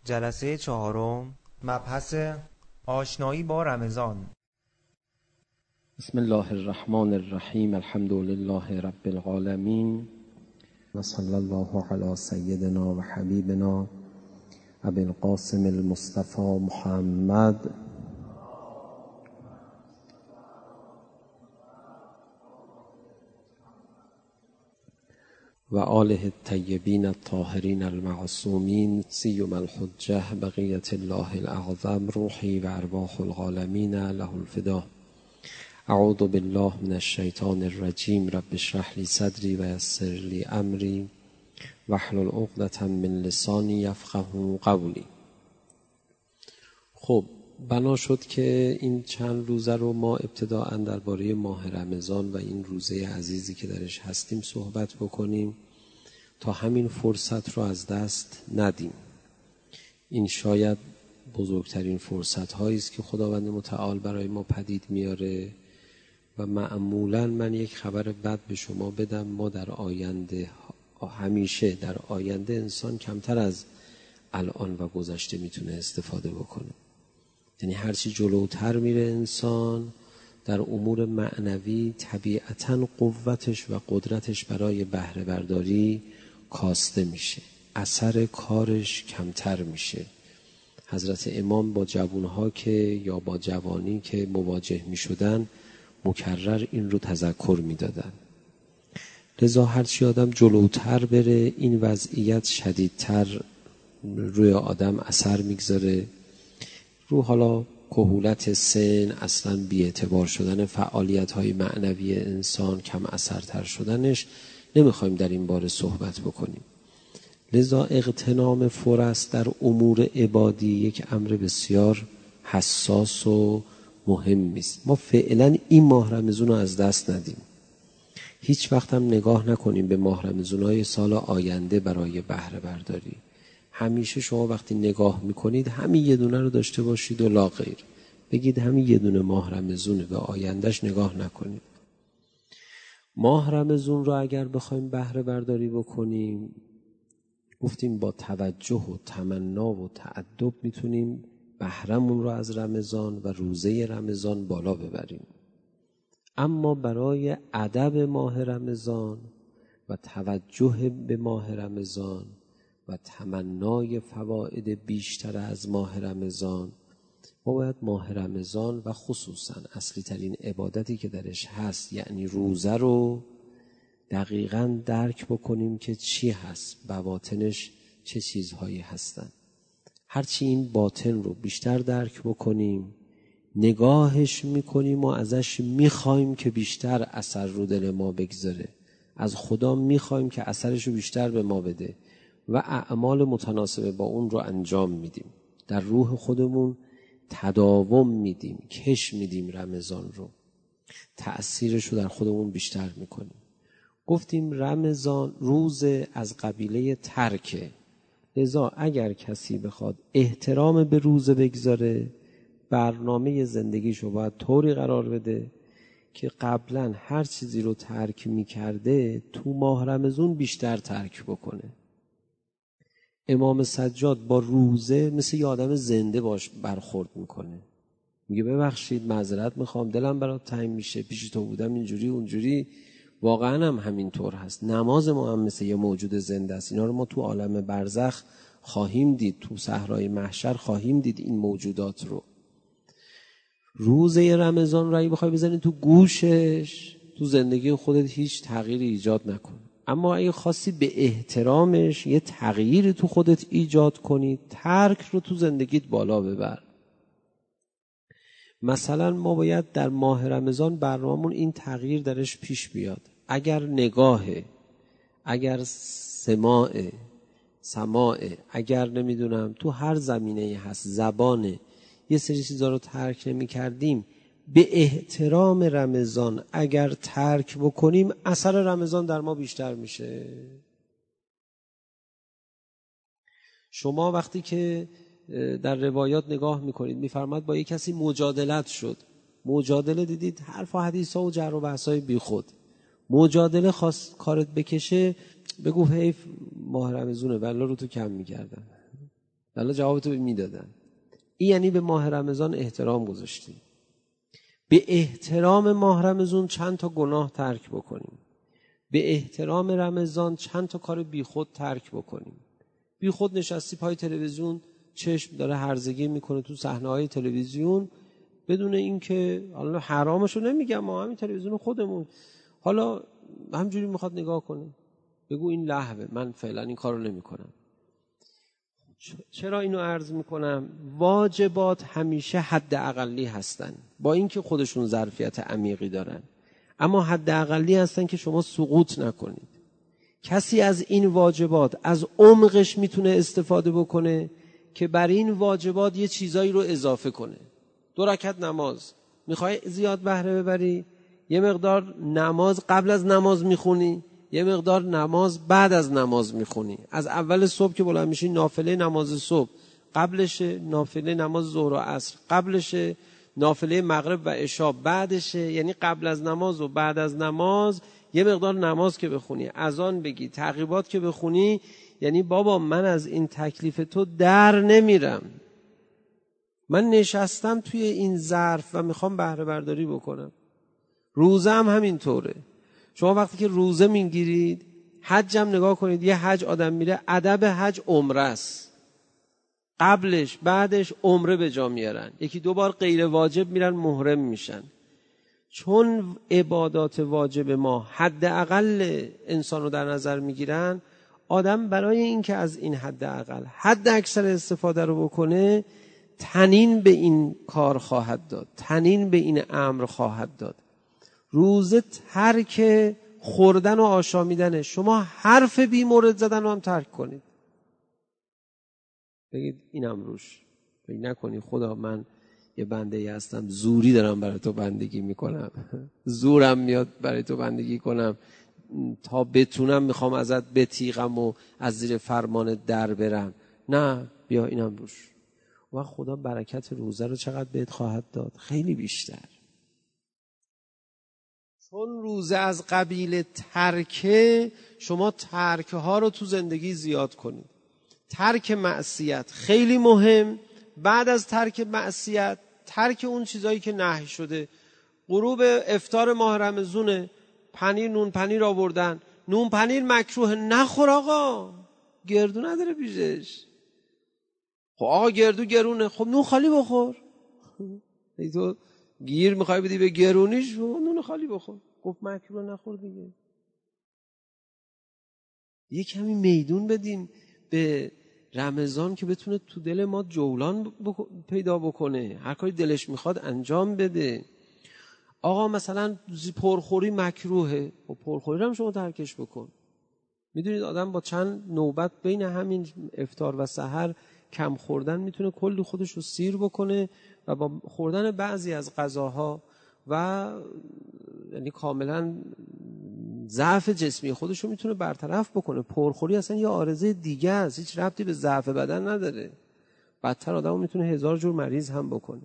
جلسه چهارم، مبحث آشنایی با رمضان. بسم الله الرحمن الرحیم. الحمد لله رب العالمین و صلی الله علی سیدنا و حبیبنا ابی القاسم المصطفى محمد و آله الطیبین الطاهرین المعصومین سیما الحجة بقیة الله الاعظم روحی و ارواح العالمین له الفدا. اعوذ بالله من الشیطان الرجیم. رب اشرح لی صدری و یسر لی امری واحلل عقدة من لسانی یفقهوا قولی. خب بنا شد که این چند روزه رو ما ابتداءً درباره ماه رمضان و این روزه عزیزی که درش هستیم صحبت بکنیم تا همین فرصت رو از دست ندیم. این شاید بزرگترین فرصت هایی است که خداوند متعال برای ما پدید میاره و معمولاً من یک خبر بد به شما بدم، ما در آینده، همیشه در آینده انسان کمتر از الان و گذشته میتونه استفاده بکنه. یعنی هرچی جلوتر میره انسان در امور معنوی طبیعتاً قوتش و قدرتش برای بهره برداری کاسته میشه، اثر کارش کمتر میشه. حضرت امام با جوانها که یا با جوانی که مواجه میشدن مکرر این رو تذکر میدادن. لذا هرچی آدم جلوتر بره این وضعیت شدیدتر روی آدم اثر میگذاره، رو حالا کهولت سن، اصلا بی‌اعتبار شدن فعالیت‌های معنوی انسان، کم اثرتر شدنش، نمیخوایم در این باره صحبت بکنیم. لذا اغتنام فرص در امور عبادی یک امر بسیار حساس و مهمی است. ما فعلا این ماه رمضان رو از دست ندیم. هیچ وقت هم نگاه نکنیم به ماه رمضان‌های سال آینده برای بهره برداری. همیشه شما وقتی نگاه میکنید همین یه دونه رو داشته باشید و لا غیر. بگید همین یه دونه ماه رمضانه، به آیندهش نگاه نکنید. ماه رمضان رو اگر بخوایم بهره برداری بکنیم، گفتیم با توجه و تمنا و تأدب میتونیم بهرمون رو از رمضان و روزه رمضان بالا ببریم. اما برای ادب ماه رمضان و توجه به ماه رمضان و تمنای فواید بیشتر از ماه رمضان، ما باید ماه رمضان و خصوصا اصلی ترین عبادتی که درش هست یعنی روزه رو دقیقاً درک بکنیم که چی هست، بواطنش چه چیزهایی هستن. هرچی این باطن رو بیشتر درک بکنیم، نگاهش میکنیم و ازش میخوایم که بیشتر اثر رو دل ما بگذاره، از خدا میخوایم که اثرش رو بیشتر به ما بده و اعمال متناسب با اون رو انجام میدیم. در روح خودمون تداوم میدیم، کش میدیم رمضان رو، تأثیرش رو در خودمون بیشتر میکنیم. گفتیم رمضان روز از قبیله ترکه. لذا اگر کسی بخواد احترام به روزه بگذاره، برنامه زندگیشو باید طوری قرار بده که قبلا هر چیزی رو ترک میکرده تو ماه رمضان بیشتر ترک بکنه. امام سجاد با روزه مثل یه آدم زنده باش برخورد میکنه، میگه ببخشید معذرت میخوام، دلم برات تنگ میشه، پیش تو بودم اینجوری اونجوری. واقعا هم همینطور هست. نماز ما هم مثل یه موجود زنده است. اینا رو ما تو عالم برزخ خواهیم دید، تو صحرای محشر خواهیم دید این موجودات رو. روزه رمضان رو اگه بخوای بزنی تو گوشش، تو زندگی خودت هیچ تغییری ایجاد نکن. اما اگه خواستی به احترامش یه تغییری تو خودت ایجاد کنی، ترک رو تو زندگیت بالا ببر. مثلا ما باید در ماه رمضان برنامه‌مون این تغییر درش پیش بیاد. اگر نگاهه، اگر سماعه، اگر نمیدونم تو هر زمینه‌ای هست زبانه، یه سری چیزا رو ترک نمی کردیم، به احترام رمضان اگر ترک بکنیم اثر رمضان در ما بیشتر میشه. شما وقتی که در روایات نگاه میکنید میفرماد با یک کسی مجادلت شد، مجادله دیدید حرف و حدیث ها و جر و بحث های بی خود، مجادله خواست کارت بکشه، بگو حیف ماه رمضونه والله رو تو کم میکردم، حالا جوابتو میدادن. این یعنی به ماه رمضان احترام گذاشتیم. به احترام ماه رمضان چند تا گناه ترک بکنیم. به احترام رمضان چند تا کار بیخود ترک بکنیم. بیخود نشستی پای تلویزیون، چشم داره هرزگی میکنه تو صحنه‌های تلویزیون، بدون اینکه حالا حرامشو نمیگم، ما همین تلویزیون خودمون حالا همجوری میخواد نگاه کنه، بگو این لهوه، من فعلا این کارو نمیکنم. چرا اینو عرض میکنم؟ واجبات همیشه حد اقلی هستن، با اینکه خودشون ظرفیت عمیقی دارن، اما حد اقلی هستن که شما سقوط نکنید. کسی از این واجبات از عمقش میتونه استفاده بکنه که بر این واجبات یه چیزایی رو اضافه کنه. 2 رکعت نماز میخوای زیاد بهره ببری، یه مقدار نماز قبل از نماز میخونی، یه مقدار نماز بعد از نماز میخونی. از اول صبح که بلند میشی نافله نماز صبح قبلشه، نافله نماز ظهر و عصر قبلشه، نافله مغرب و عشاء بعدشه. یعنی قبل از نماز و بعد از نماز یه مقدار نماز که بخونی، اذان بگی، تعقیبات که بخونی، یعنی بابا من از این تکلیف تو در نمیرم، من نشستم توی این ظرف و میخوام بهره برداری بکنم. روزه هم همینطوره. شما وقتی که روزه میگیرید، حج هم نگاه کنید، یه حج آدم میره، ادب حج عمره است، قبلش بعدش عمره به جا میارن، 1-2 بار غیر واجب میرن محرم میشن. چون عبادات واجب ما حد اقل انسان رو در نظر میگیرن، آدم برای این که از این حد اقل حد اکثر استفاده رو بکنه، تنین به این کار خواهد داد، تنین به این امر خواهد داد. روزه ترک خوردن و آشامیدنه. شما حرف بی مورد زدن رو هم ترک کنید، بگید اینم روش، فکر نکنی خدا من یه بنده هستم زوری دارم برای تو بندگی میکنم، زورم میاد برای تو بندگی کنم، تا بتونم میخوام ازت بتیغم و از زیر فرمان در برم. نه، بیا اینم روش. و خدا برکت روزه رو چقدر بهت خواهد داد؟ خیلی بیشتر. چون روزه از قبیل ترکه، شما ترکه ها رو تو زندگی زیاد کنید. ترک معصیت خیلی مهم. بعد از ترک معصیت، ترک اون چیزایی که نهی شده. غروب افطار ماه رمضونه، پنیر، نون پنیر آوردن، نون پنیر مکروه، نخور آقا، گردو نداره پیشش. خب آقا گردو گرونه، خب نون خالی بخور. ای تو گیر میخوای بدی به گرونیش، نون خالی بخور. گفت مکروه، نخور دیگه. یه کمی میدون بدیم به رمضان که بتونه تو دل ما جولان پیدا بکنه، هر کاری دلش میخواد انجام بده. آقا مثلا پرخوری مکروهه، و پرخوری هم شما ترکش بکن. میدونید آدم با چند نوبت بین همین افطار و سحر کم خوردن میتونه کلی خودش رو سیر بکنه و با خوردن بعضی از غذاها و یعنی کاملا ضعف جسمی خودش رو میتونه برطرف بکنه. پرخوری اصلا یه عارضه دیگه است، هیچ ربطی به ضعف بدن نداره، بدتر آدم رو میتونه 1000 جور مریض هم بکنه.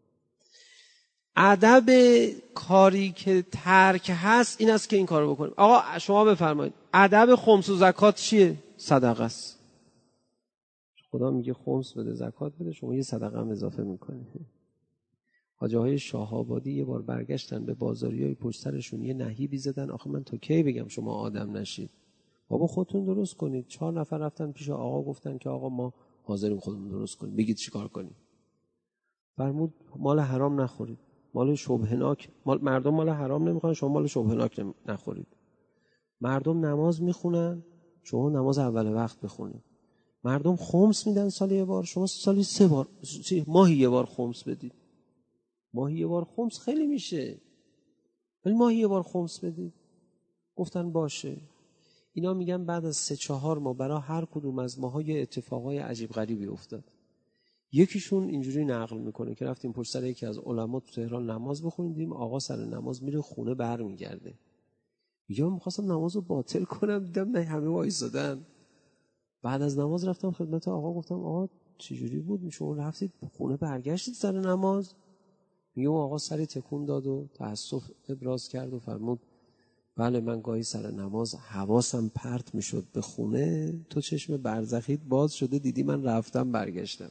ادب کاری که ترک هست این است که این کارو بکنیم. آقا شما بفرمایید ادب خمس و زکات چیه؟ صدقه است. خدا میگه خمس بده، زکات بده، شما یه صدقه هم اضافه میکنی. حاجی‌های شاه‌آبادی یه بار برگشتن به بازاریای پشت سرشون یه نهیبی زدن، آخه من تا کی بگم شما آدم نشید؟ بابا خودتون درست کنید. 4 نفر رفتن پیش آقا، گفتن که آقا ما حاضریم خودمون درست کنیم، بگید چیکار کنیم. فرمود مال حرام نخورید، مال شبهناک، مردم مال حرام نمیخوان، شما مال شبهناک نخورید. مردم نماز میخونن، شما نماز اول وقت بخونید. مردم خمس میدن سالی یه بار، شما سالی 3 بار، ماهی یه بار خمس بدید. ماهی یه بار خمس خیلی میشه، ولی ماهی یه بار خمس بدید. گفتن باشه. اینا میگن بعد از 3-4 ماه برای هر کدوم از ماها یه اتفاقای عجیب غریبی افتاد. یکیشون اینجوری نقل میکنه که رفتیم پشت سر یکی از علما تو تهران نماز بخونیم، آقا سر نماز میره خونه برمیگرده. میگم میخواستم نمازو باطل کنم، دیدم نه همه وایسادن. بعد از نماز رفتم خدمت آقا، گفتم آقا چجوری بود شما رفتید خونه برگشتید سر نماز؟ میگم آقا سری تکون داد و تأسف ابراز کرد و فرمود بله من گاهی سر نماز حواسم پرت میشد به خونه، تو چشم برزخیت باز شده دیدی من رفتم برگشتم.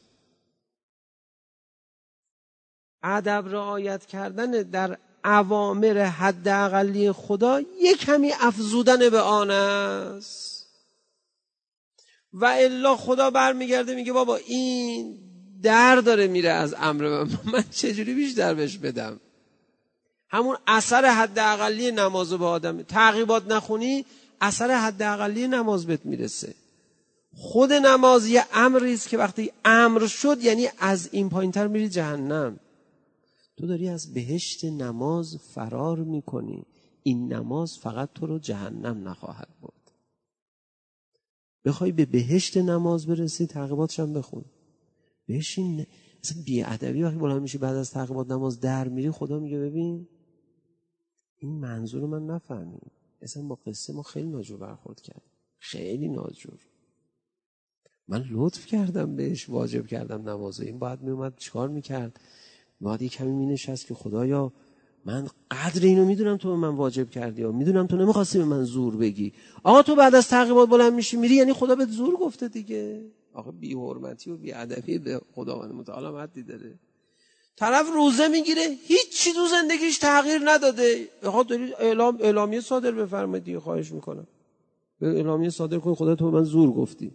ادب رعایت کردن در اوامر حداقلی خدا یک کمی افزودن به آن است، و الا خدا برمیگرده میگه بابا این در داره میره از امر من چجوری بیشتر بهش بدم. همون اثر حداقلی نماز به آدم، تعقیبات نخونی اثر حداقلی نماز بهت میرسه. خود نماز یه امری است که وقتی امر شد یعنی از این پایینتر میری جهنم. تو داری از بهشت نماز فرار میکنی. این نماز فقط تو رو جهنم نخواهد برد. بخوای به بهشت نماز برسی تعقیباتش هم بخون. بشین اصلا بی‌ادبی وقتی بلند میشی بعد از تعقیبات نماز در میری، خدا میگه ببین این منظور من نفهمید، اصلا با قصه ما خیلی ناجور برخورد کرد، خیلی ناجور. من لطف کردم بهش، واجب کردم نمازو، این باید میومد چیکار میکرد؟ باید یه کمی مینشست که خدایا من قدر اینو میدونم تو به من واجب کردی، یا میدونم تو نمیخواستی به من زور بگی. آقا تو بعد از تعقیبات بلند میشی میری یعنی خدا بهت زور گفته دیگه. آقا بی حرمتی و بی ادبی به خداوند متعال حدی داره. طرف روزه میگیره هیچی تو زندگیش تغییر نداده. آقا دارید اعلامیه صادر بفرمایید دیگه، خواهش میکنم به اعلامیه صادر کن خدا تو به من زور گفتی.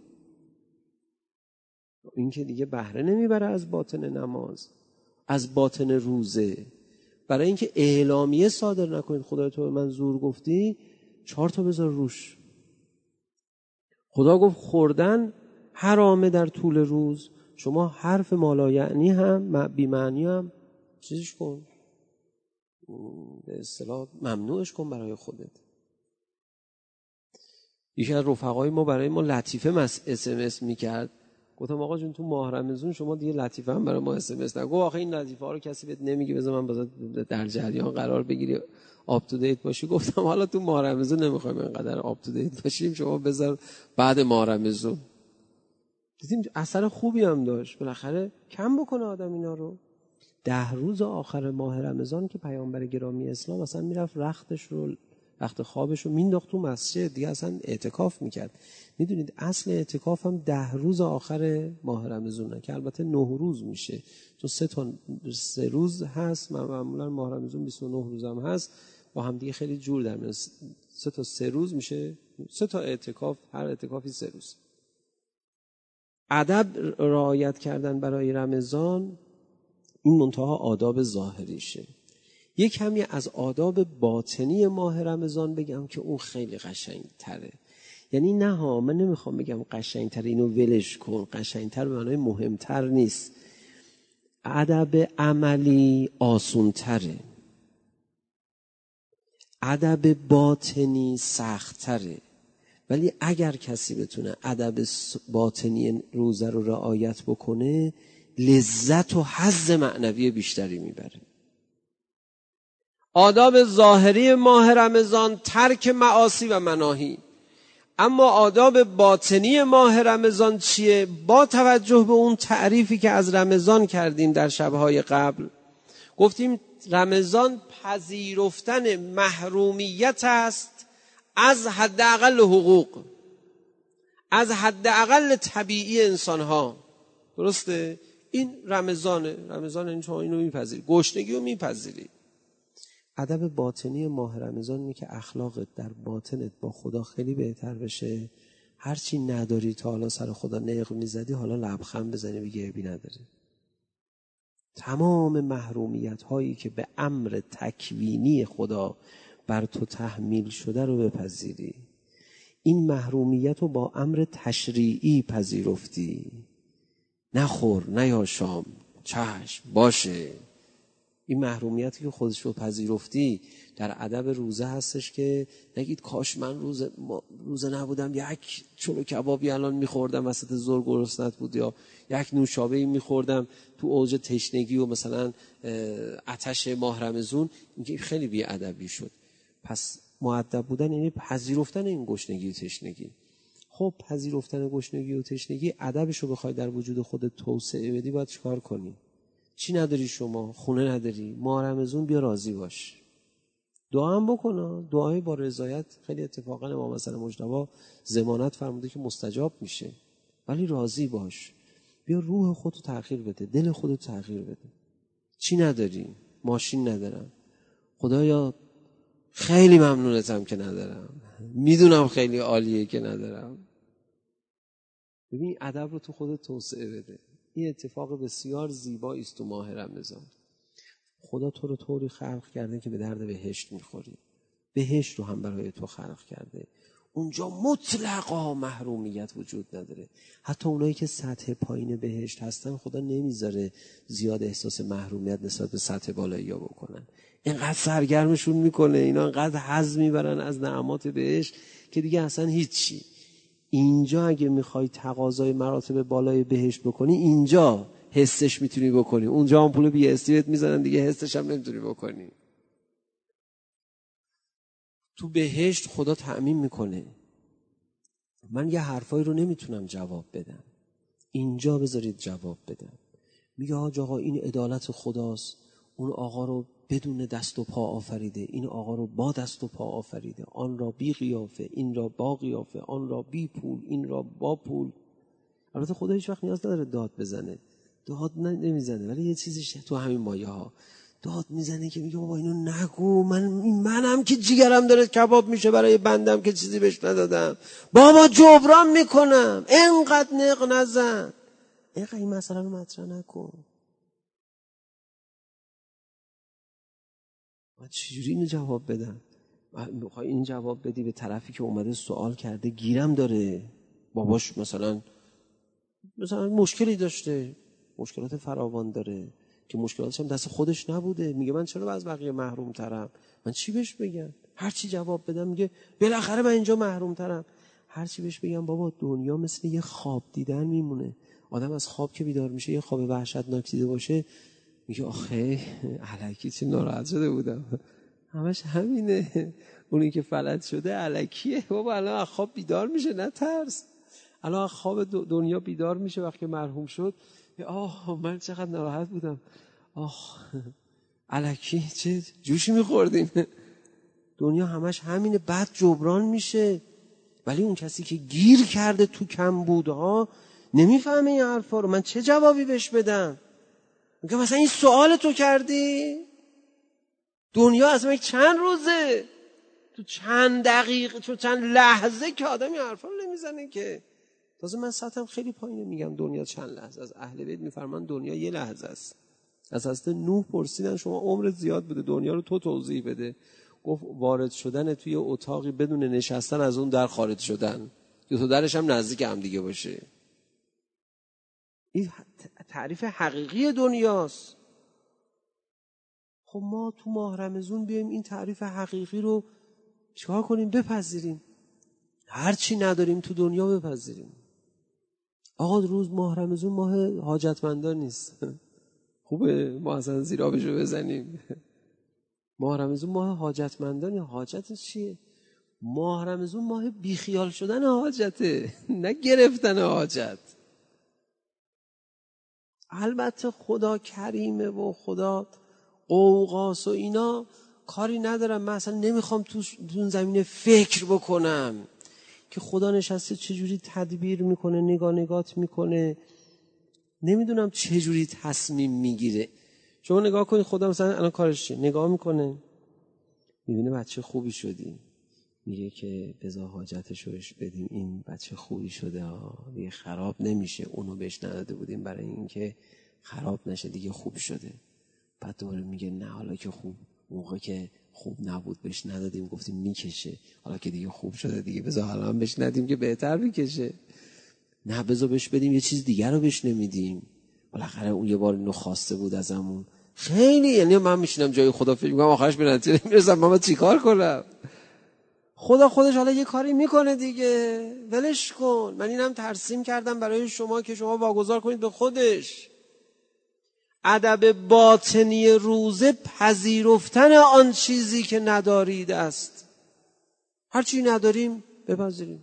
این که دیگه بهره نمیبره از باطن نماز، از باطن روزه. برای اینکه اعلامیه صادر نکنید خدا تو به من زور گفتی، 4 تا بذار روش. خدا گفت خوردن حرامه در طول روز، شما حرف مالایعنی هم بی معنی هم چیزش کن، به اصطلاح ممنوعش کن برای خودت. یکی از رفقای ما برای ما لطیفه SMS میکرد، گفتم آقا جون تو ماه رمضان شما دیگه لطیفه هم برای ما SMS نگو. آخه این لطیفه ها رو کسی بهت نمیگه، بذار من بذار در جریان قرار بگیری آپ تو دیت باشی. گفتم حالا تو ماه رمضان نمیخوایم اینقدر آپ تو دیت باشیم، شما بذار بعد ماه رمضان. دیدیم اثر خوبی هم داشت، بالاخره کم بکنه آدم اینا رو. 10 روز آخر ماه رمضان که پیامبر گرامی اسلام اصلا میرفت رخت خوابش رو مینداخت تو مسجد، دیگه اصلا اعتکاف میکرد. میدونید اصل اعتکاف هم 10 روز آخر ماه رمضانه که البته 9 روز میشه، چون 3 روز هست، معمولا ماه رمضان 29 روز هم هست، با هم دیگه خیلی جور در میاد. 3 تا 3 روز میشه 3 تا اعتکاف، هر اعتکافی 3 روز. ادب رعایت کردن برای رمضان این منتها آداب ظاهریشه. یک کمی از آداب باطنی ماه رمضان بگم که اون خیلی قشنگ‌تره. یعنی نه ها، من نمیخوام بگم قشنگ‌تره اینو ولش کن، قشنگ‌تر به معنای مهمتر نیست. ادب عملی آسون‌تره، ادب باطنی سخت‌تره. ولی اگر کسی بتونه ادب باطنی روزه رو رعایت بکنه، لذت و حظ معنوی بیشتری میبره. آداب ظاهری ماه رمضان ترک معاصی و مناهی، اما آداب باطنی ماه رمضان چیه؟ با توجه به اون تعریفی که از رمضان کردیم در شبهای قبل، گفتیم رمضان پذیرفتن محرومیت است از حداقل حقوق، از حداقل طبیعی انسانها. درسته؟ این رمضان این شما اینو میپذیری، گشنگی رو میپذیری. ادب باطنی ماه رمضان اینه که اخلاقت در باطنت با خدا خیلی بهتر بشه. هرچی نداری تا حالا سر خدا نقل میزدی، حالا لبخند بزنی بگی عیبی نداره. تمام محرومیت هایی که به امر تکوینی خدا بر تو تحمیل شده رو بپذیری. این محرومیت رو با امر تشریعی پذیرفتی. نخور، نیا شام، چشم باشه. این محرومیتی که خودش رو پذیرفتی در ادب روزه هستش که نگید کاش من روزه نبودم یک چلو کبابی الان میخوردم وسط ظهر گرسنت بود، یا یک نوشابه‌ای میخوردم تو اوج تشنگی و مثلا آتش ماه رمضان. این خیلی بی ادبی شد. پس مؤدب بودن یعنی پذیرفتن این گشنگی و تشنگی. خب پذیرفتن گشنگی و تشنگی، ادبش رو بخوای در وجود خودت توسعه بدی باید چیکار کنی؟ چی نداری شما؟ خونه نداری؟ ماه رمضان بیا راضی باش. دعا هم بکنه. دعای با رضایت خیلی اتفاقا امام حسن مجتبی ضمانت فرموده که مستجاب میشه. ولی راضی باش. بیا روح خودتو تغییر بده، دل خودتو تغییر بده. چی نداری؟ ماشین ندارم. خدایا خیلی ممنونتم که ندارم. میدونم خیلی عالیه که ندارم. ببین ادب رو تو خودت توسعه بده. این اتفاق بسیار زیبایی است تو ماه رمضان. خدا تو رو طوری خلق کرده که به درد بهشت میخوری. بهشت رو هم برای تو خلق کرده. اونجا مطلقا محرومیت وجود نداره. حتی اونایی که سطح پایین بهشت هستن خدا نمیذاره زیاد احساس محرومیت نسبت به سطح بالایی ها بکنن. اینقدر سرگرمشون میکنه، اینا اینقدر حظ میبرن از نعمات بهشت که دیگه اصلا هیچی. اینجا اگه میخوای تقاضای مراتب بالای بهشت بکنی، اینجا حسش میتونی بکنی. اونجا آمپول بی استیت میزنن دیگه حسش هم نمیتونی بکنی. تو بهشت خدا تأمین میکنه. من یه حرفایی رو نمیتونم جواب بدم، اینجا بذارید جواب بدم. میگه حاج آقا این عدالت خداست، اون آقا رو بدون دست و پا آفریده، این آقا رو با دست و پا آفریده، آن را بی قیافه، این را با قیافه، آن را بی پول، این را با پول. البته خدا هیچ وقت نیاز نداره داد بزنه، داد نمیزنه، ولی یه چیزی تو همین مایه ها داد میزنه که میگه بابا اینو نگو، منم که جیگرم داره کباب میشه برای بندم که چیزی بهش ندادم، بابا جبران میکنم، اینقدر نق نزن، اینقدر این مسئله رو مطرح نکن. من چجوری اینو جواب بدم؟ میخوای این جواب بدی به طرفی که اومده سوال کرده، گیرم داره، باباش مثلا مشکلی داشته، مشکلات فراوان داره که مشکلاتش هم دست خودش نبوده، میگه من چرا از بقیه محروم ترم؟ من چی بهش بگم؟ هر چی جواب بدم میگه بالاخره من اینجا محروم ترم. هر چی بهش بگم بابا دنیا مثل یه خواب دیدن میمونه. آدم از خواب که بیدار میشه یه خواب وحشتناک دیده باشه میگه آخه الکی چه ناراحت شده بودم، همش همینه. اونی که فلج شده الکیه. بابا الان از خواب بیدار میشه، نه ترس. الان از خواب دنیا بیدار میشه وقتی مرحوم شد، من چقدر ناراحت بودم، الکی چه جوشی میخوردیم. دنیا همش همینه، بعد جبران میشه. ولی اون کسی که گیر کرده تو کمبودها نمیفهمه این حرفا رو. من چه جوابی بهش بدم؟ میگه مثلا این سوال تو کردی؟ دنیا از من چند روزه، تو چند دقیقه، تو چند لحظه که آدم این حرفا رو نمیزنه که. تازه من سطحم خیلی پایینه، میگم دنیا چند لحظه. از اهل بیت میفرمان دنیا یه لحظه است. از حضرت نوح پرسیدن شما عمرت زیاد بوده، دنیا رو تو توضیح بده. گفت وارد شدن توی اتاقی بدون نشستن از اون در خارج شدن، دو تا درش هم نزدیک هم دیگه باشه. این تعریف حقیقی دنیاست. خب ما تو ماه رمضان بیایم این تعریف حقیقی رو چیکار کنیم؟ بپذیریم. هر چی نداریم تو دنیا بپذیریم. آقا روز ماه رمضان ماه حاجتمندان نیست. خوبه ما اصلا زیرابشو بزنیم. ماه رمضان ماه حاجتمندان. حاجت چیه؟ ماه رمضان ماه بیخیال شدن حاجته، نه گرفتن حاجت. البته خدا کریمه و خدا قوقاس و اینا کاری ندارم. من اصلا نمیخوام تو اون زمینه فکر بکنم که خدا نشسته چجوری تدبیر میکنه، نگات میکنه، نمیدونم چجوری تصمیم میگیره. شما نگاه کنید خدا مثلا الان کارش چیه؟ نگاه میکنه میبینه بچه خوبی شدی، میگه که بذار حاجتش روش بدیم، این بچه خوبی شده دیگه خراب نمیشه، اونو بهش نداده بودیم برای اینکه خراب نشه، دیگه خوب شده. بعد دوباره میگه نه حالا که خوب، موقع که خوب نبود بهش ندادیم، گفتیم میکشه، حالا که دیگه خوب شده دیگه بذار حالا هم بهش ندیم که بهتر میکشه. نه بذار بهش بدیم یه چیز دیگر رو بهش نمیدیم، بالاخره اون یه بار اینو خواسته بود ازمون. خیلی یعنی من میشینم جای خدا فکر میکنم آخرش به نتیجه میرسم من باید چیکار کنم. خدا خودش حالا یه کاری میکنه دیگه، ولش کن. من اینم ترسیم کردم برای شما که شما واگذار کنید به خودش. ادب باطنی روزه پذیرفتن آن چیزی که ندارید است. هر چی نداریم بپذیریم.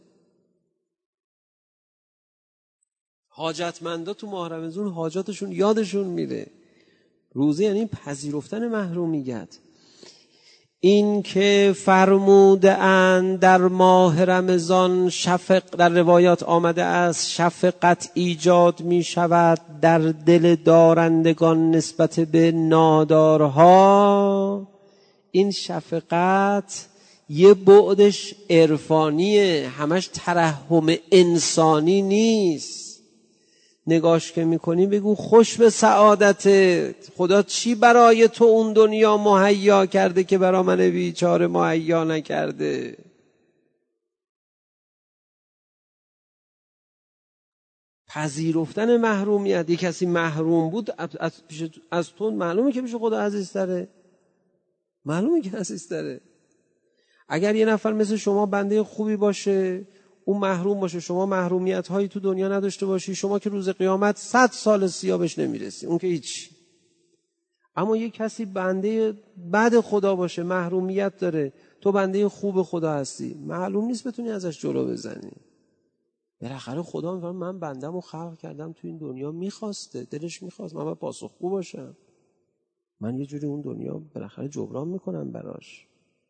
حاجتمندا تو ماه رمضان حاجاتشون یادشون میره. روزه یعنی پذیرفتن محرومیت. این که فرموده اند در ماه رمضان در روایات آمده است شفقت ایجاد می شود در دل دارندگان نسبت به نادارها. این شفقت یه بعدش عرفانیه، همش ترحم انسانی نیست. نگاش که میکنی بگو خوش به سعادتت، خدا چی برای تو اون دنیا مهیا کرده که برای من بیچاره مهیا نکرده. پذیرفتن محرومیت، یک کسی محروم بود از تو، معلومه که پیش خدا عزیزتره، معلومه که عزیزتره. اگر یه نفر مثل شما بنده خوبی باشه، اون محروم باشه، شما محرومیت هایی تو دنیا نداشته باشی، شما که روز قیامت 100 سال سیابش نمیرسی، اون که هیچ. اما یه کسی بنده بد خدا باشه، محرومیت داره، تو بنده خوب خدا هستی، معلوم نیست بتونی ازش جلو بزنی. بالاخره خدا میگه من بنده‌مو خلق کردم تو این دنیا، میخواسته، دلش میخواست من باید پاسخگو باشم، من یه جوری اون دنیا بالاخره جبران میکنم براش.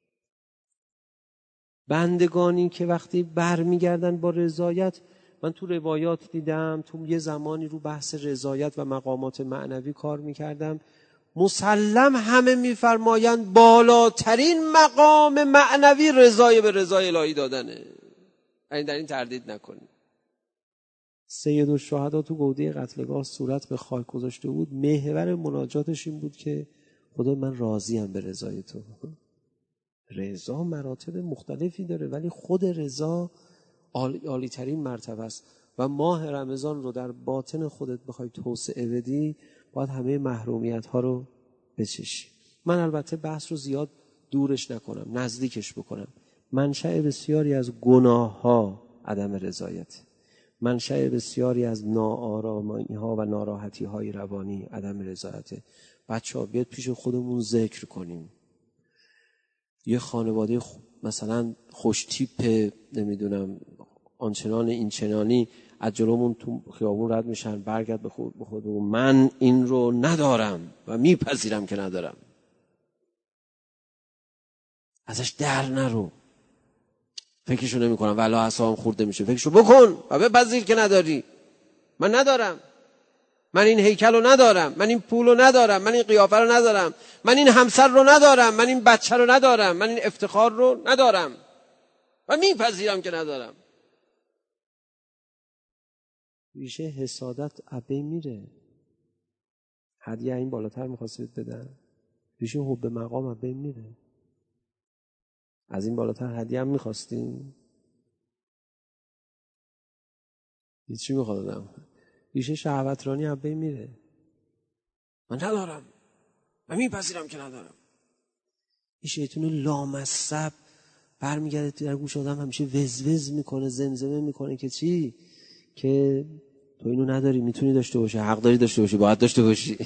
بندگانی که وقتی برمیگردن با رضایت، من تو روایات دیدم، تو یه زمانی رو بحث رضایت و مقامات معنوی کار میکردم، مسلم همه میفرمایند بالاترین مقام معنوی رضای به رضای الهی دادنه. یعنی در این تردید نکنید. سید الشهدا تو گوده قتلگاه صورت به خاک گذاشته بود، محور مناجاتش این بود که خدا من راضیم به رضای تو. رضا مراتب مختلفی داره، ولی خود رضا عالی ترین مرتبه است. و ماه رمضان رو در باطن خودت بخوای توسعه بدی، باید همه محرومیت ها رو بچشی. من البته بحث رو زیاد دورش نکنم، نزدیکش بکنم. منشأ بسیاری از گناه ها عدم رضایت، منشأ بسیاری از ناآرامی ها و ناراحتی های روانی عدم رضایت. بچه‌ها بیاد پیش خودمون ذکر کنیم. یه خانواده مثلا خوش تیپ، نمیدونم آنچنان این چنانی، از جلومون تو خیابون رد میشن، برگرد به خودمون من این رو ندارم و میپذیرم که ندارم، ازش در نرو، فکرشو نمی کنم ولی اعصابم خورده میشه، فکرشو بکن و بپذیر که نداری. من ندارم، من این هیکل رو ندارم، من این پول رو ندارم، من این قیافه رو ندارم، من این همسر رو ندارم، من این بچه رو ندارم، من این افتخار رو ندارم و میپذیرم که ندارم. ریشه حسادت ابی میره. هدیه این بالاتر میخواستید بدن، ریشه حب مقام ابی میره. از این بالاتر هدیه هم میخواستیم؟ چی میخوادم؟ ریشه شهوترانی ابی میره. من ندارم، من میپذیرم که ندارم. این شیطان لامصب برمیگرده در گوش آدم، همیشه وزوز میکنه، زمزمه میکنه که چی؟ که تو اینو نداری، میتونی داشته باشی، حق داری داشته باشی، باید داشته باشی.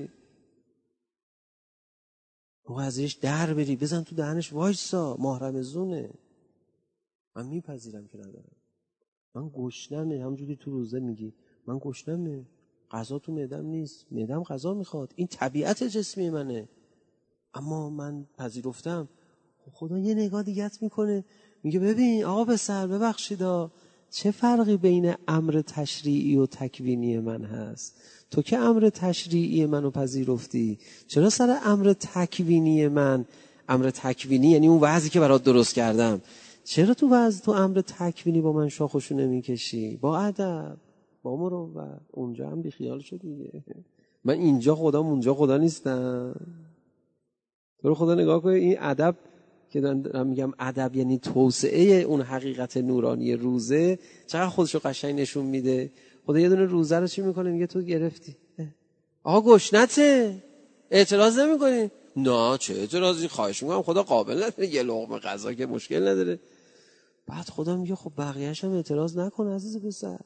تو ازش در بری، بزن تو دهنش وایسا، ماه رمضونه. من میپذیرم که ندارم، من گشنمه، همونجوری تو روزه میگی من گشنمه، غذا تو معدم نیست، معدم غذا میخواد، این طبیعت جسمی منه، اما من پذیرفتم. خدا یه نگاه دیگت میکنه، میگه ببین آقا پسر ببخشیدا، چه فرقی بین امر تشریعی و تکوینی من هست؟ تو که امر تشریعی منو پذیرفتی، چرا سر امر تکوینی من، امر تکوینی یعنی اون وضعی که برات درست کردم، چرا تو امر تکوینی با من شاخشو نمیکشی؟ با ادب، با مروت. اونجا هم بی خیال شد دیگه، من اینجا خودم اونجا خدا نیستم. تو رو خدا نگاه کن، این ادب که دارم میگم، ادب یعنی توسعه اون حقیقت نورانی روزه، چقدر خودشو قشنگ نشون میده. خدا یه دونه روزه رو چی میکنه؟ میگه تو گرفتی، آقا گشنته، اعتراض نمیکنی؟ نه چه اعتراضی، خواهش میکنم، خدا قابل نداره یه لقمه غذا که مشکل نداره. بعد خدا میگه خب بقیه‌اش هم اعتراض نکن عزیز پسر.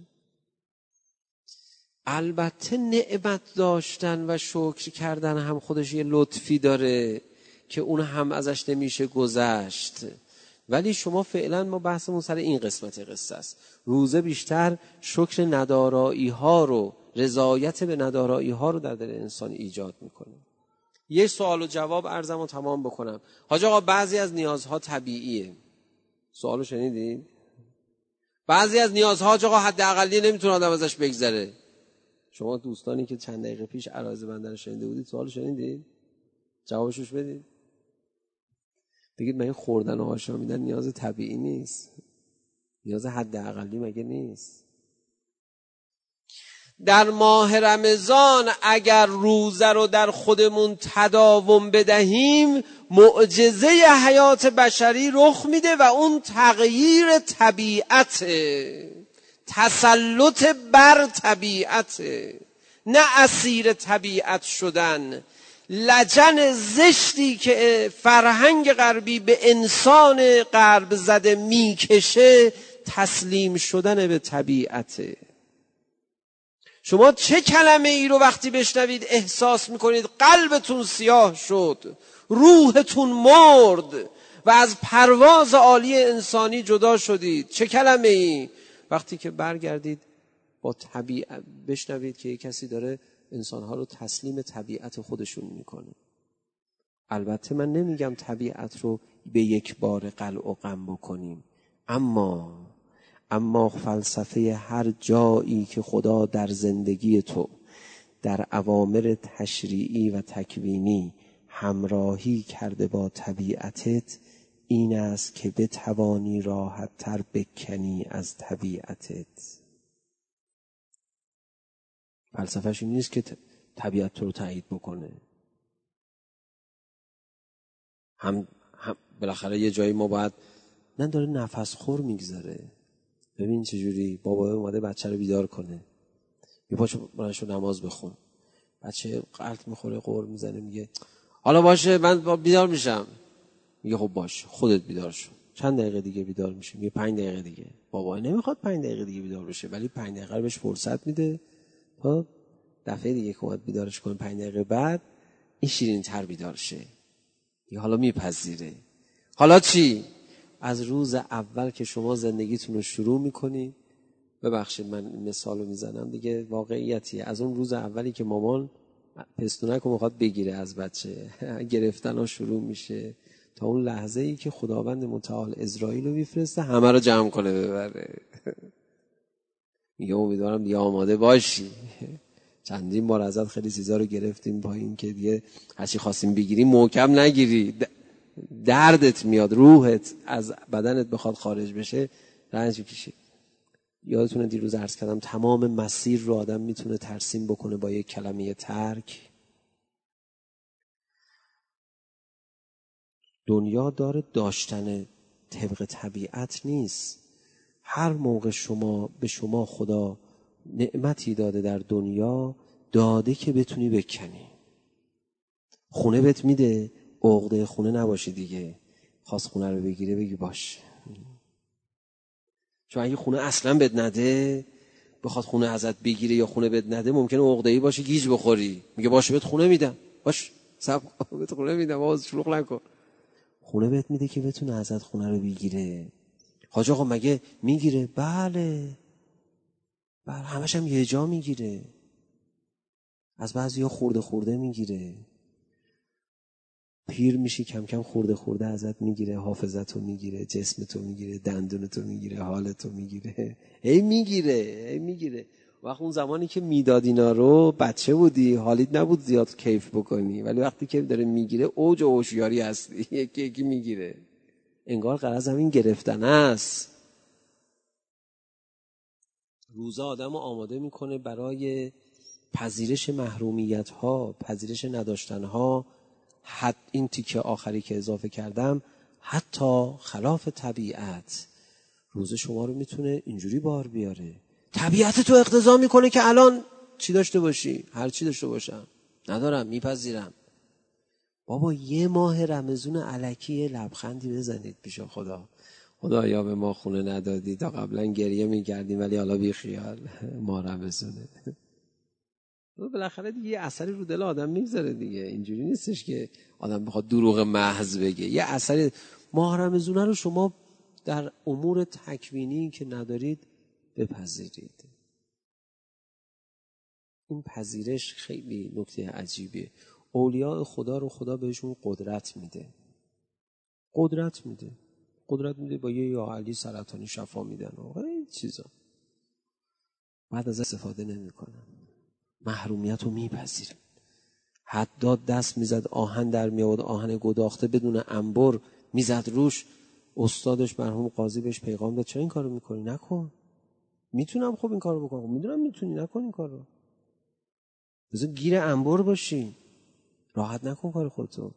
البته نعمت داشتن و شکر کردن هم خودش یه لطفی داره که اون هم ازش نمیشه گذشت، ولی شما فعلا ما بحثمون سر این قسمت قصه است. روزه بیشتر شکر ندارایی ها رو، رضایت به ندارایی ها رو در دل انسان ایجاد میکنه. یه سوال و جواب عرضمو تمام بکنم. حاج آقا بعضی از نیازها طبیعیه. سوالو شنیدید؟ بعضی از نیازها حاج آقا حداقلی نمیتونه آدم ازش بگذره. شما دوستانی که چند دقیقه پیش عرایض بنده رو شنیده بودید سوالو شنیدید؟ جوابشوش بدید. بگید من خوردن و آشامیدن نیاز طبیعی نیست؟ نیاز حداقلی مگه نیست؟ در ماه رمضان اگر روزه رو در خودمون تداوم بدهیم معجزه حیات بشری رخ میده و اون تغییر طبیعت، تسلط بر طبیعت، نه اسیر طبیعت شدن. لجن زشتی که فرهنگ غربی به انسان غرب زده میکشه تسلیم شدن به طبیعته. شما چه کلمه ای رو وقتی بشنوید احساس میکنید قلبتون سیاه شد، روحتون مرد و از پرواز عالی انسانی جدا شدید؟ چه کلمه ای؟ وقتی که برگردید با طبیعت بشنوید که یک کسی داره انسانها رو تسلیم طبیعت خودشون میکنه. البته من نمیگم طبیعت رو به یک بار قلع و قم بکنیم، اما فلسفه هر جایی که خدا در زندگی تو در اوامر تشریعی و تکوینی همراهی کرده با طبیعتت این است که بتوانی راحت تر بکنی از طبیعتت. فلسفهش این نیست که طبیعت تو رو تایید بکنه. هم بالاخره یه جایی ما باید نه داره نفس خور میگذاره. ببین چجوری بابا اومده بچه رو بیدار کنه، یه پاشو برنشو نماز بخون، بچه قلط میخوره قور میزنه میگه حالا باشه من بیدار میشم، میگه خب باش خودت بیدار شو. چند دقیقه دیگه بیدار میشه، میگه 5 دقیقه دیگه. بابا نمیخواد 5 دقیقه دیگه بیدار بشه ولی 5 دقیقه رو بهش فرصت میده تا دفعه دیگه که اومد بیدارش کنه 5 دقیقه بعد این شیرین تر بیدار شه. حالا میپذیره. حالا چی؟ از روز اول که شما زندگیتون رو شروع میکنی، ببخشید من مثالو میزنم دیگه واقعیتیه، از اون روز اولی که مامان پستونک رو میخواد بگیره از بچه گرفتن ها شروع میشه تا اون لحظه ای که خداوند متعال اسرائیل رو میفرسته همه رو جمع کنه ببره. میگه امیدوارم دیگه آماده باشی. چندین بار ازت خیلی چیزا رو گرفتیم پایین که دیگه هرچی خواستیم بگیری محکم نگیری، دردت میاد، روحت از بدنت بخواد خارج بشه رنج میکشی. یادتونه دیروز عرض کردم تمام مسیر رو آدم میتونه ترسیم بکنه با یک کلمه ترک. دنیا داره داشتن طبق طبیعت نیست. هر موقع به شما خدا نعمتی داده در دنیا داده که بتونی بکنی. خونه بهت میده، عقده خونه نباشی دیگه، خواست خونه رو بگیره بگی باش. چون اگه خونه اصلا بهت نده بخواد خونه ازت بگیره یا خونه بهت نده ممکنه عقده‌ای باشه گیج بخوری، میگه باشه بهت خونه میدم، باش صبر بهت خونه میدم باز شلوغ نکن. خونه بهت میده که بتونه ازت خونه رو بگیره. حاج آقا مگه میگیره؟ بله همش هم یه جا میگیره، از بعضیا خورده میگیره. پیر میشی کم کم خورده ازت میگیره، حافظتو میگیره، جسمتو میگیره، دندونتو میگیره، حالتو میگیره، هی میگیره. وقت اون زمانی که میداد اینا رو بچه بودی حالیت نبود زیاد کیف بکنی، ولی وقتی که داره میگیره اوج و هوشیاری هستی، یکی میگیره. انگار غرض همین گرفتن است. روزا آدمو آماده میکنه برای پذیرش محرومیت ها، پذیرش نداشتن ها. این تیکه آخری که اضافه کردم حتی خلاف طبیعت روز شما رو میتونه اینجوری بار بیاره. طبیعت تو اقتضا میکنه که الان چی داشته باشی؟ هر چی داشته باشم ندارم، میپذیرم. بابا 1 ماه رمضان الکی لبخندی بزنید پیش خدایا به ما خونه ندادی، تا قبلا گریه میکردیم ولی حالا بی خیال ما رمضانه. بالاخره دیگه یه اثری رو دل آدم میگذاره دیگه. اینجوری نیستش که آدم بخواد دروغ محض بگه. یه اثری ماه رمضان رو شما در امور تکوینی که ندارید بپذیرید. این پذیرش خیلی نکته عجیبیه. اولیاء خدا رو خدا بهشون قدرت میده. قدرت میده با یه یا علی سرطانی شفا میدن و این چیزا. بعد از استفاده نمیکنن. محرومیت رو میپذیرن. حداد دست میزد آهن در میآورد، آهن گداخته بدون انبر میزد روش. استادش مرحوم قاضی بهش پیغام داد چرا این کارو میکنی؟ نکن. میتونم خب این کارو بکنم. میدونم میتونی، نکن این کارو. بذار گیر انبر باشی. راحت نکن کار خودتو.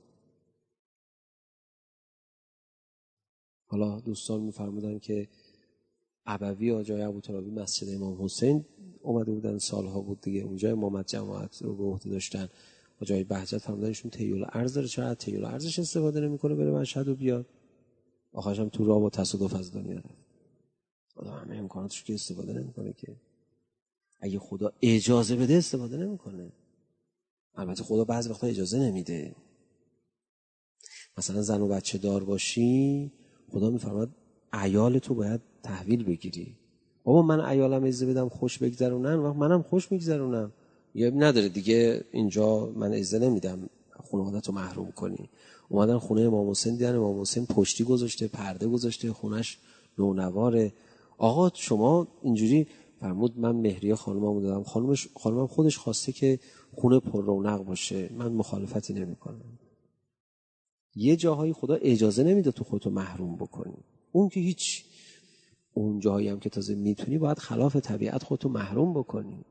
حالا دوستان میفرمودن که ابوی آجای ابوترابی مسجد امام حسین اومده بودن، سالها بود دیگه، اونجا امامت جماعت رو به عهده داشتن. آجای بهجت فرمودنشون تیول ارز داره، چرا از تیول ارزش استفاده نمیکنه بره مشهد و بیاد؟ آخرش هم تو راه با تصادف از دنیا رفت. آدم همه امکاناتش که استفاده نمیکنه که. اگه خدا اجازه بده استفاده نمیکنه. البته خدا بعضی وقتا اجازه نمیده. مثلا زن و بچه دار باشی، خدا میفرماد عیال تو باید تحویل بگیری. بابا من عیالم اجازه بدم خوش بگذرونن، وقت منم خوش میگذرونم. یا نداره دیگه اینجا من اجازه نمیدم خانواده‌تو محروم کنی. اومدن خونه امام حسین دیدن امام حسین پشتی گذاشته، پرده گذاشته، خونش نونواره. آقا شما اینجوری فرمود من مهریه خانومم دادم، خانومم خودش خواسته که خونه پر رونق باشه، من مخالفتی نمیکنم. یه جاهایی خدا اجازه نمیده تو خودتو محروم بکنی. اون که هیچ. اون جاهایی هم که تازه میتونی باید خلاف طبیعت خودتو محروم بکنی.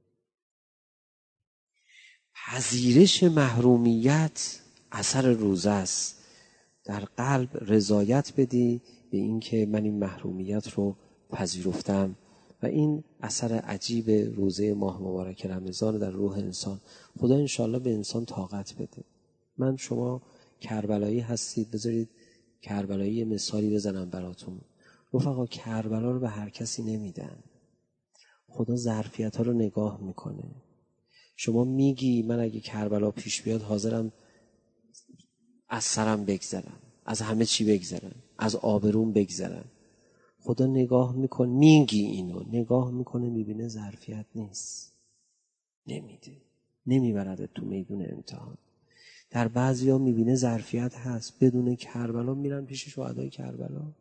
پذیرش محرومیت اثر روزه است. در قلب رضایت بدی به این که من این محرومیت رو پذیرفتم و این اثر عجیب روزه ماه مبارک رمضان در روح انسان. خدا انشالله به انسان طاقت بده. من شما کربلایی هستید، بذارید کربلایی یه مثالی بزنم براتون. رفقا کربلا رو به هر کسی نمیدن. خدا ظرفیت ها رو نگاه میکنه. شما میگی من اگه کربلا پیش بیاد حاضرم از سرم بگذرم، از همه چی بگذرم، از آبروم بگذرم. خدا نگاه میکنه، میگی اینو، نگاه میکنه میبینه ظرفیت نیست، نمیده، نمیبرد تو میدون امتحان. در بعضیا میبینه ظرفیت هست، بدون کربلا میرن پیش شهدای کربلا.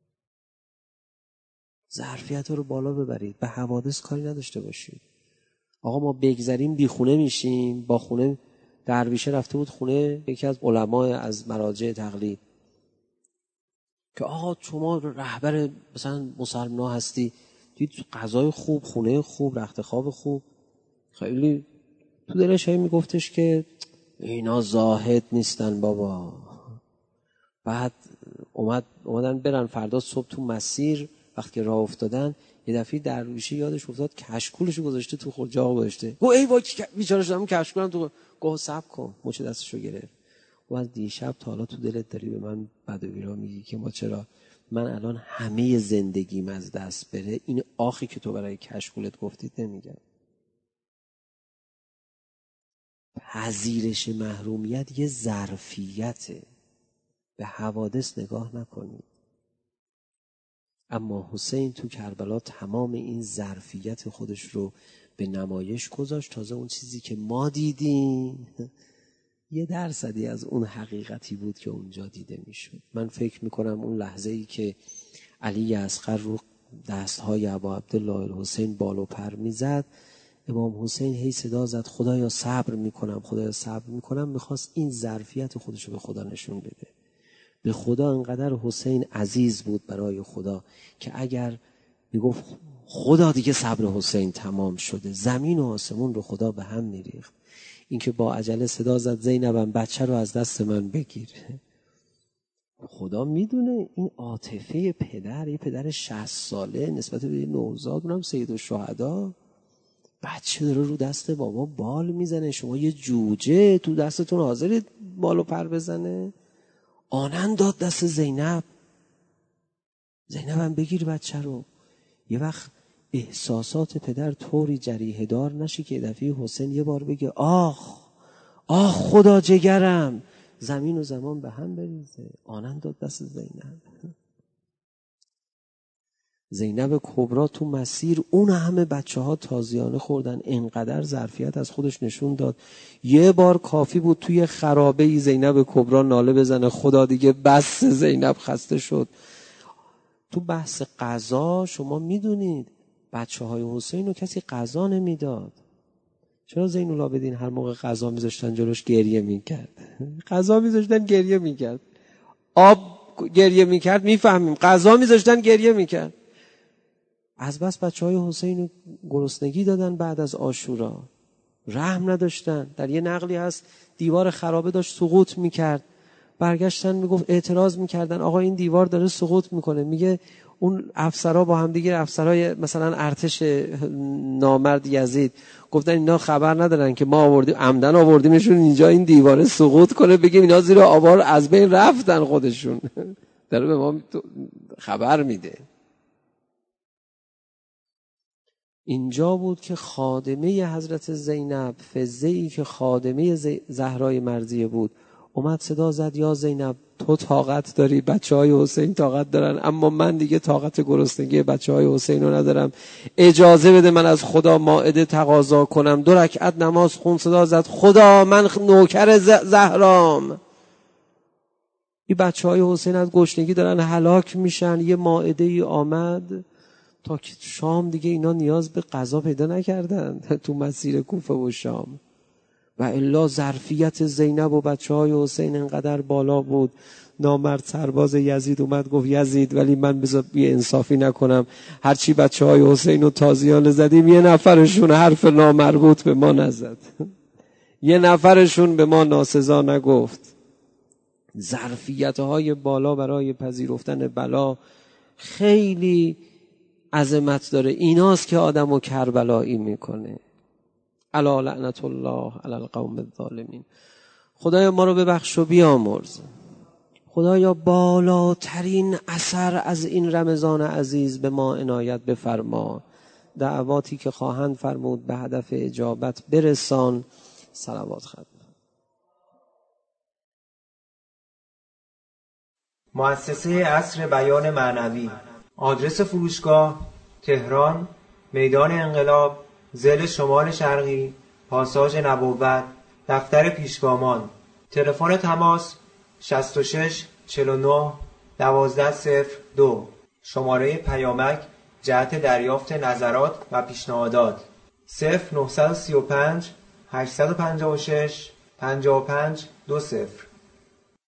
ظرفیت رو بالا ببرید، به حوادث کاری نداشته باشید. آقا ما بگذریم بی خونه میشیم. با خونه درویشه رفته بود خونه یکی از علمای از مراجع تقلید که آقا شما رهبر مثلا مسلمان هستی، دید غذای خوب، خونه خوب، رخت خواب خوب، خیلی تو دلش هی میگفتش که اینا زاهد نیستن بابا. بعد اومدن برن فردا صبح تو مسیر، وقتی که راه افتادن یه دفعه درویشه یادش افتاد کشکولشو گذاشته تو خود جا گذاشته. گفت ای وای بیچاره شدم کشکولم تو. گفت صبر کن، مچ دستشو گرفت. و از دیشب تا حالا تو دلت داری به من بدویرا میگی که ما چرا من الان همه زندگیم از دست بره این آخی که تو برای کشکولت گفتید نمیگم. پذیرش محرومیت یه ظرفیته، به حوادث نگاه نکنید. اما حسین تو کربلا تمام این ظرفیت خودش رو به نمایش گذاشت. تازه اون چیزی که ما دیدیم 1% از اون حقیقتی بود که اونجا دیده میشد. من فکر میکنم اون لحظه ای که علی اصغر رو دستهای ابا عبدالله الحسین بال و پر میزد، امام حسین هی صدا زد خدایا صبر میکنم، خدایا صبر میکنم. میخواست این ظرفیت خودش رو به خدا نشون بده. به خدا انقدر حسین عزیز بود برای خدا که اگر میگفت خدا دیگه صبر حسین تمام شده، زمین و آسمون رو خدا به هم میریخت. اینکه با عجله صدا زد زینبم بچه رو از دست من بگیر. خدا میدونه این عاطفه پدر، یه پدر 60 ساله نسبت به نوزاد، اونم سید الشهدا، بچه داره رو دست بابا بال میزنه. شما یه جوجه تو دستتون حاضرید بال و پر بزنه؟ آنن داد دست زینبم بگیر بچه رو. یه وقت احساسات پدر طوری جریحه دار نشه که دفعه حسین یه بار بگه آخ خدا جگرم، زمین و زمان به هم بریزه. آنن داد دست زینب. زینب کبرا تو مسیر اون همه بچه ها تازیانه خوردن، انقدر ظرفیت از خودش نشون داد. یه بار کافی بود توی خرابه ای زینب کبرا ناله بزنه خدا دیگه بس، زینب خسته شد. تو بحث قضا شما میدونید بچه های حسین رو کسی قضا نمیداد. چرا زین العابدین هر موقع قضا میذاشتن جلوش گریه میکرد؟ قضا میذاشتن گریه میکرد. آب گریه میکرد میفهمیم، قضا میذاشتن گریه میکرد. از بس بچه های حسین رو گرسنگی دادن بعد از عاشورا، رحم نداشتن. در یه نقلی هست دیوار خرابه داشت سقوط میکرد، برگشتن میگفت اعتراض میکردن آقا این دیوار داره سقوط میکنه. میگه اون افسرها با هم دیگه، افسرهای مثلا ارتش نامرد یزید گفتن اینا خبر ندارن که ما آوردیم عمدن آوردیمشون اینجا این دیواره سقوط کنه، بگیم اینا زیر آوار از بین رفتن خودشون. داره به ما خبر میده. اینجا بود که خادمه حضرت زینب، فزه‌ای که خادمه زهرای مرضیه بود، اومد صدا زد یا زینب تو طاقت داری، بچه های حسین طاقت دارن، اما من دیگه طاقت گرسنگی بچه های حسین رو ندارم، اجازه بده من از خدا مائده تقاضا کنم. 2 رکعت نماز خون، صدا زد خدا من نوکر زهرام، این بچه های حسین از گشنگی دارن هلاک میشن. یه مائده ای آمد تا که شام دیگه اینا نیاز به غذا پیدا نکردن تو مسیر کوفه و شام. و الا ظرفیت زینب و بچه های حسین انقدر بالا بود. نامرد سرباز یزید اومد گفت یزید ولی من بذار بی انصافی نکنم، هرچی بچه های حسین رو تازیانه زدیم یه نفرشون حرف نامربوط به ما نزد، یه نفرشون به ما ناسزا نگفت. ظرفیت های بالا برای پذیرفتن بلا خیلی عظمت داره. ایناست که آدمو کربلایی میکنه. الا لعنت الله علی القوم الظالمین. خدایا ما رو ببخش و بیامرز. خدایا بالاترین اثر از این رمضان عزیز به ما عنایت بفرما. دعواتی که خواهند فرمود به هدف اجابت برسان. صلوات ختم. مؤسسه عصر بیان معنوی. آدرس فروشگاه تهران، میدان انقلاب، ضلع شمال شرقی، پاساژ نبوت، دفتر پیشگامان. تلفن تماس 66 49 12 02. شماره پیامک جهت دریافت نظرات و پیشنهادات 0935 856 55 20.